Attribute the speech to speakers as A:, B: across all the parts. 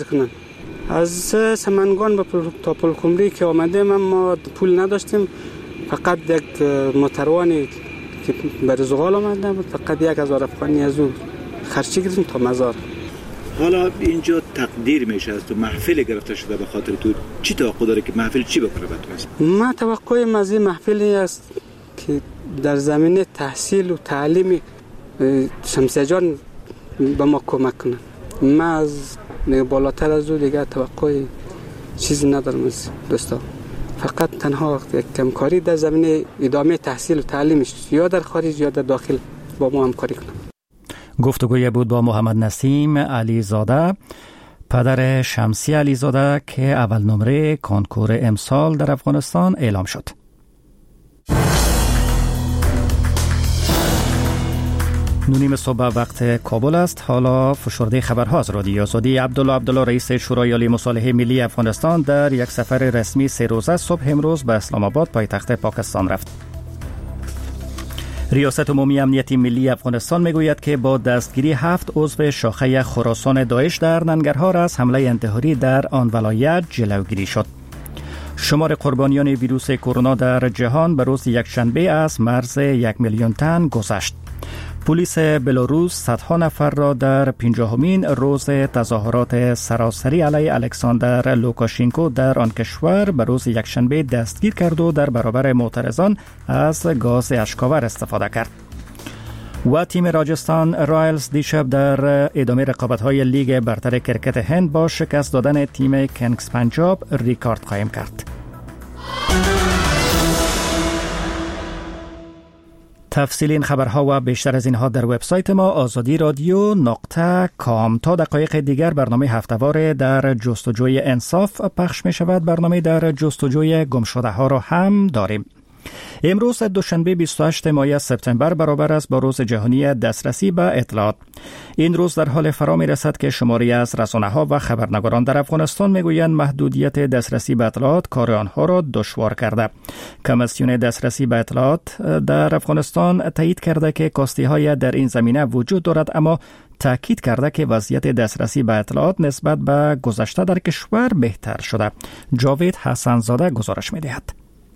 A: از سمنگان به تا پلخمری که آمدیم ما پول نداشتیم، فقط یک موتروانی که بر زغال آمده بود، فقط 1000 افغانی از او خرچی کردیم تا مزار.
B: حالا اینجا تقدیر میشه از تو محفل گرفته شده به خاطر تو، چی توقع داره که محفل چی بکنه براتون؟
A: ما توقع از این محفلی است که در زمینه تحصیل و تعلیم شمسه جان به ما کمک کنه. ما از بالاتر از او دیگه توقع چیزی ندارم از دوستا، فقط تنها یک همکاری در زمینه ادامه تحصیل و تعلیمش یا در خارج یا در داخل با ما همکاری کنه.
C: گفتگوی بود با محمد نسیم علیزاده، پدر شمسی علیزاده که اول نمره کنکور امسال در افغانستان اعلام شد. نونیم صبح وقت کابل است. حالا فشرده خبرها از رادیو آزادی. عبدالله رئیس شورای عالی مصالحه ملی افغانستان در یک سفر رسمی 3 روزه صبح امروز به اسلام آباد پایتخت پاکستان رفت. ریاست عمومی امنیت ملی افغانستان میگوید که با دستگیری 7 عضو شاخه خراسان داعش در ننگرهار از حمله انتحاری در آن ولایت جلوگیری شد. شمار قربانیان ویروس کرونا در جهان به روز یکشنبه از مرز 1 میلیون تن گذشت. پلیس بلاروس صدها نفر را در 50مین روز تظاهرات سراسری علیه الکساندر لوکاشنکو در آن کشور به روز یکشنبه دستگیر کرد و در برابر معترضان از گاز اشک‌آور استفاده کرد. و تیم راجستان رایلز دیشب در ادامه رقابت‌های لیگ برتر کرکت هند با شکست دادن تیم کنگز پنجاب ریکارد قائم کرد. تفصیل این خبرها و بیشتر از اینها در وبسایت ما azadi.radio.com. تا دقایق دیگر برنامه هفته‌وار در جستجوی انصاف پخش می شود. برنامه در جستجوی گمشده ها را هم داریم. امروز دوشنبه 28 ماه سپتامبر برابر است با روز جهانی دسترسی به اطلاعات. این روز در حال فرا می رسد که شماری از رسانه‌ها و خبرنگاران در افغانستان میگویند محدودیت دسترسی به اطلاعات کار آنها را دشوار کرده. کمیسیون دسترسی به اطلاعات در افغانستان تایید کرده که کاستی‌های در این زمینه وجود دارد، اما تاکید کرده که وضعیت دسترسی به اطلاعات نسبت به گذشته در کشور بهتر شده. جاوید حسن‌زاده گزارش می‌دهد.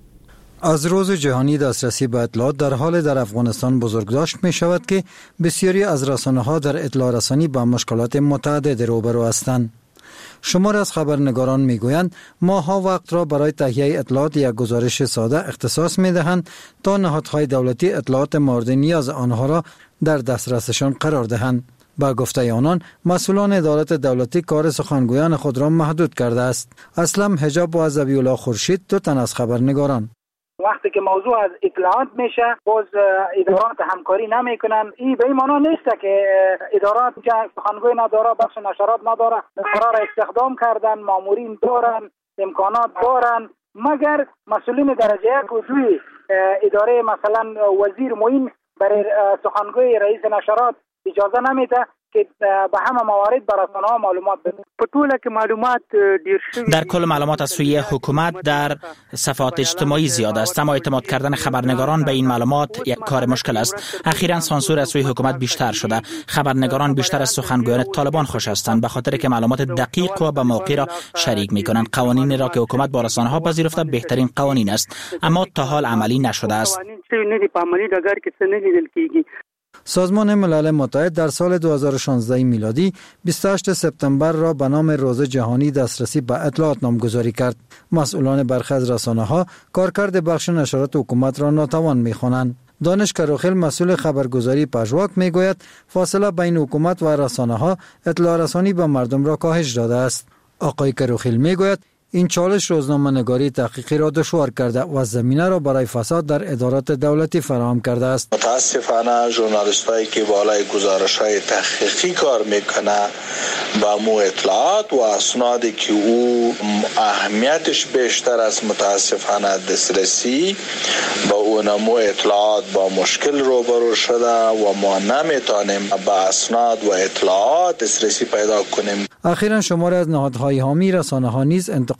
D: از روز جهانی دسترسی به اطلاعات در حال در افغانستان بزرگداشت می شود که بسیاری از رسانه‌ها در اطلاع رسانی با مشکلات متعدد روبرو هستند. شمار از خبرنگاران می گویند ماها وقت را برای تهیه اطلاعات یک گزارش ساده اختصاص می دهند تا نهادهای دولتی اطلاعات مورد نیاز آنها را در دسترسشان قرار دهند. با گفته آنان مسئولان ادارات دولتی کار سخنگویان خود را محدود کرده است. اسلم حجاب و ذبیح الله خورشید دو تن از خبرنگاران.
E: وقتی که موضوع از اطلاعات میشه باز ادارات همکاری نمیکنن. این به این معنا نیست که ادارات که سخنگوی نداره، بخش نشرات نداره، قرار استخدام کردن، مامورین دارن، امکانات دارن، مگر مسئولین درجه یک روی اداره مثلا وزیر معین برای سخنگوی رئیس نشرات اجازه نمیده که به همه موارد بر رسانه‌ها معلومات بده. په ټوله کې معلومات ډیر شوي.
F: در کل معلومات از سوی حکومت در صفحات اجتماعی زیاد است، اما اعتماد کردن خبرنگاران به این معلومات یک کار مشکل است. اخیراً سانسور از سوی حکومت بیشتر شده. خبرنگاران بیشتر از سخنگویان طالبان خوش هستند به خاطر که معلومات دقیق و به موقع را شریک می‌کنند. قوانینی را که حکومت با رسانه‌ها پذیرفته بهترین قوانین است، اما تا حال عملی نشده است.
D: سازمان ملل متحد در سال 2016 میلادی 28 سپتامبر را به نام روز جهانی دسترسی به اطلاعات نامگذاری کرد. مسئولان برخی از رسانه‌ها کارکرد بخش نشرات حکومت را ناتوان می‌خوانند. دانش کروخیل مسئول خبرگزاری پژواک میگوید فاصله بین حکومت و رسانه‌ها اطلاع رسانی به مردم را کاهش داده است. آقای کروخیل میگوید این چالش روزنامه‌نگاری تحقیقی را دشوار کرده و زمینه را برای فساد در ادارات دولتی فراهم کرده است.
G: متاسفانه ژورنالیستایی که بالای گزارش‌های تحقیقی کار میکنه با مو اطلاعات و اسنادی که او اهمیتش بیشتر از متاسفانه دسترسی با اونمو اطلاعات با مشکل روبرو شده و ما نمیتونیم با اسناد و اطلاعات دسترسی پیدا کنیم.
D: اخیراً شماری از نهادهای حامی رسانه‌ها نیز انتقاد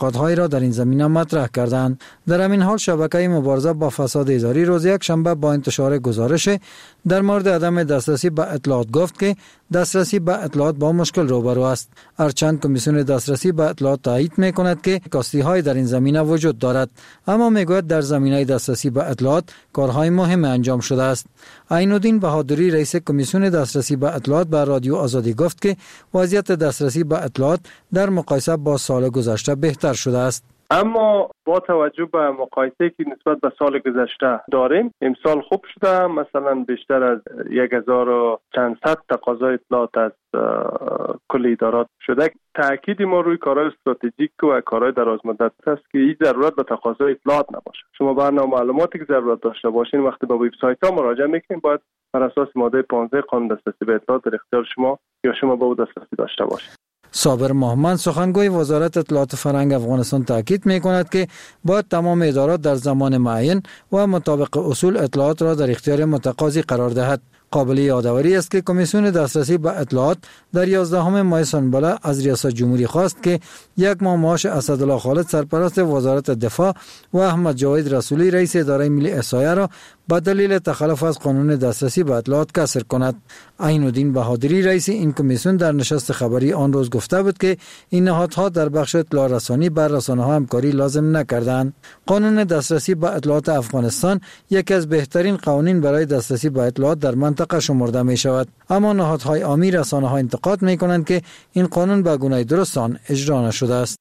D: انتقادهای را در این زمینه مطرح کردند. در همین حال شبکه مبارزه با فساد اداری روز یک شنبه با انتشار گزارش در مورد عدم دسترسی به اطلاعات گفت که دسترسی به اطلاعات با مشکل روبرو است. هرچند کمیسیون دسترسی به اطلاعات تایید می‌کند که کاستی‌های در این زمینه وجود دارد، اما میگوید در زمینه دسترسی به اطلاعات کارهای مهم انجام شده است. عین‌الدین بهادری رئیس کمیسیون دسترسی به اطلاعات به رادیو آزادی گفت که وضعیت دسترسی به اطلاعات در مقایسه با سال گذشته بهتر شده است.
H: اما با توجه به مقایسه که نسبت به سال گذشته داریم، امسال خوب شده. مثلا بیشتر از 1000 تقاضای اطلاعات از کل ادارات شده. تاکید ما روی کارهای استراتژیک و کارهای درازمدت است که هیچ ضرورت به تقاضای اطلاعات نباشه. شما برنامه معلوماتی که ضرورت داشته باشین وقتی به وبسایت ها مراجعه میکنین باید بر اساس ماده 15 قانون دسترسی به اطلاعات در اختیار شما یا شما به او دسترسی داشته باشید.
D: صابر محمد سخنگوی وزارت اطلاعات فرهنگ افغانستان تاکید می‌کند که باید تمام ادارات در زمان معین و مطابق اصول اطلاعات را در اختیار متقاضی قرار دهد. قابل یادآوری است که کمیسیون دسترسی به اطلاعات در 11 ماه سنبله از ریاست جمهوری خواست که یک ماه معاش اسدالله خالد سرپرست وزارت دفاع و احمد جاوید رسولی رئیس اداره ملی احصایه را به دلیل تخلف از قانون دسترسی به اطلاعات کسر کند. عین‌الدین بهادری رئیس این کمیسیون در نشست خبری آن روز گفته بود که این نهادها در بخش اطلاع رسانی بر رسانه‌ها همکاری لازم نکردند. قانون دسترسی به اطلاعات افغانستان یکی از بهترین قوانین برای دسترسی به اطلاعات در منطقه شمرده می شود، اما نهادهای عامی رسانه‌ها انتقاد می کنند که این قانون به گونه درست آن اجرا نشده است.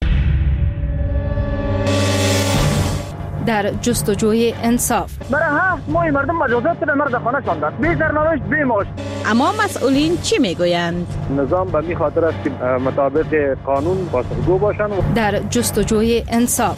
I: در جستجوی انصاف
J: برای 7 ماه مردم مجازات به مرد خانه شاندن، بی سرنوشت بی معاش.
I: اما مسئولین چی میگویند؟
J: نظام به می خاطر است که مطابق قانون پاسخگو باشند.
I: در جستجوی انصاف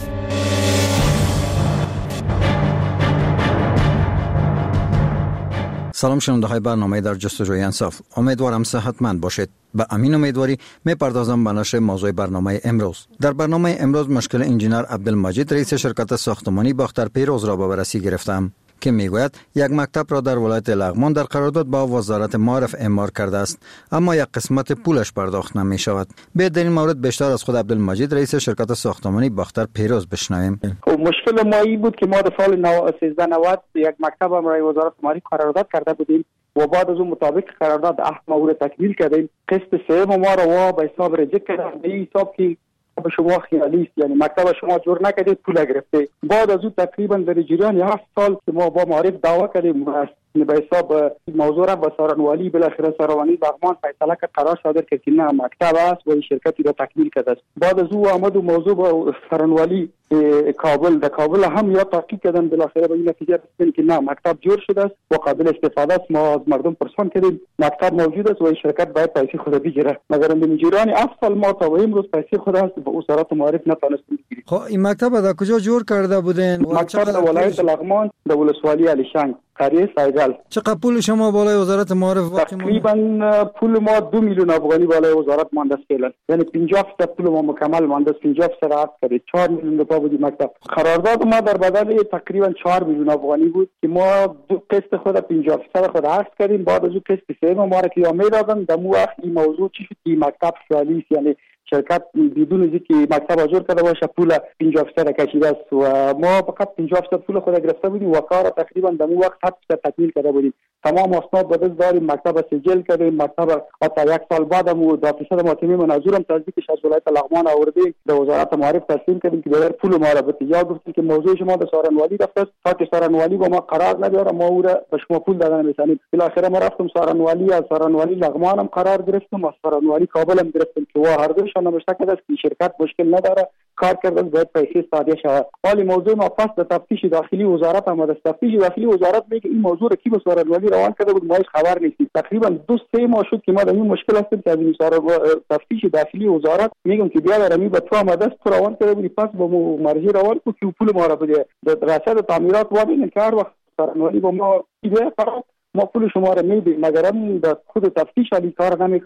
D: سلام شنونده های برنامه در جستجوی انصاف، امیدوارم صحتمند باشید. به امین امیدواری میپردازم به نشر موضوع برنامه امروز. در برنامه امروز مشکل انجینر عبدالمجید رئیس شرکت ساختمانی باختر پیروز را به بررسی گرفتم که میگوید یک مکتب را در ولایت لغمان در قرارداد با وزارت معارف اعمار کرده است، اما یک قسمت پولش پرداخت نمی شود. به در این مورد بیشتر از خود عبدالمجید رئیس شرکت ساختمانی باختر پیروز بشنویم.
E: مشکل ما این بود که ما در سال 1390 یک مکتب برای وزارت معارف قرارداد کرده بودیم و بعد از اون مطابق قرارداد 8 ماه تکمیل کردیم. قسط سوم ما را به حساب رجیک کردن، به حساب که به شما خیالی است، یعنی مکتب شما جور نکردید پول گرفته. بعد از اون تقریبا در جریان 7 سال که ما با معارف دعوا کردیم به حساب موضوع را با سارنوالی بالاخره سارنوالی لغمان فیصله کرد، قرار صادر کرد که نه مکتب است و این شرکتی را تکمیل کرده است. بعد از او آمد و موضوع با سارنوالی کابل در کابل هم یا تحقیق کردن، بالاخره به این نتیجه رسیدن که نه مکتب جور شده است و قابل استفاده است. ما از مردم پرسان کردیم مکتب موجود است و این شرکت باید پیسه خود بگیره، مگر در جریان 7 سال ما تا به امروز پیسه خود است به وزارت معارف نتونستیم بگیریم.
D: خب این مکتب در کجا جور کرده بودین؟
E: مکتب در ولایت لغمان در ولسوالی علیشنگ قریه سایگل.
D: چقدر پول شما بالای وزارت معارف باقی مونده؟
E: تقریبا پول ما 2 میلیون افغانی بالای وزارت مانده است فعلا، یعنی 50% پول ما مکمل مانده است. 50% عقد کردیم 4 میلیون روپیه بود مکتب. قرارداد ما در بدل تقریبا 4 میلیون افغانی بود که ما دو قسط خود 50% خود عقد کردیم. بعد از اون قسط سوم ما را که میدادن در مو وقت این موضوع چی شد که مکتب خیالی است، یعنی شرکت بدون از اینکه مکتب اجور کرده باشه پول 50% کشیده است و ما فقط 50% پول خود گرفته بودیم و کار تقریبا در اون وقت 7% تکمیل کرده بودیم. تمام اسناد به دست داریم، مکتب سجل کردیم. مکتب تا یک سال بعد هم دادرس ماتمی منظورم تصدیقش از ولایت لغمان آوردیم در وزارت معارف تسلیم کردیم که بغیر پول ما را بتیا گفتیم که موضوع شما به سارنوالی رفته است تا که سارنوالی با ما قرار نداره ما او را به شما پول دادن می‌تونیم. بالاخره ما رفتم سارنوالی، از سارنوالی لغمان هم قرار گرفتم، از سارنوالی کابل هم گرفتم که وا هر دوشان نوشته کرده است که شرکت مشکل نداره، کار کرده باید پیسه صادر شود. ولی موضوع ما پس به تفتیش داخلی وزارت آمد. تفتیش داخلی وزارت میگه این موضوع را کی به سارنوالی روان کرده بود، ما هیچ خبر نیستیم. تقریبا 2-3 ماه شد که ما در این مشکل هستیم که از این تفتیش داخلی وزارت میگم که بیا در می به تو آمده است، تو روان کرده بودی پس با مرجع روان کو که پول ما را بده. رصد تعمیرات و ببینن که هر وقت سارنوالی با ما ایده فرض ما پول شما را میدیم، مگر هم در خود تفتیش علی کار نمیکنه.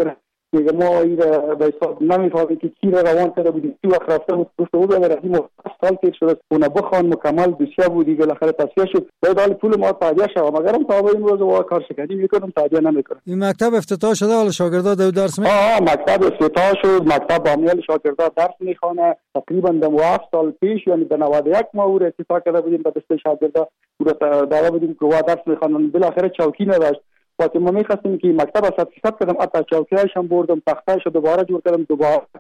K: میگه ما این به حساب نمیفهمیم که کی را روان کرده بودیم، کی وقت رفته بود پشت او را رفتیم 7 سال تیر شده اون بخوان مکمل دوسیه بودی بالاخره تصفیه شد باید حال پول ما تادیه شد مگرم تا به امروز وا کار شکنی میکنم تادیه نمیکنم.
D: این مکتب افتتاح شده حالا شاگردا درس
K: مکتب افتتاح شد، مکتب با میل شاگردا درس میخوانه. تقریبا در 7 سال پیش یعنی در 91 ما او را افتتاح کرده بودیم به دسته شاگردا او را دعوت بودیم که وا درس میخوانن. بالاخره چوکی نداشت وقتی ما میخواستیم که مکتب 100% کردم حتی چوکیاش هم بردم تختهش دوباره جور کردم دوباره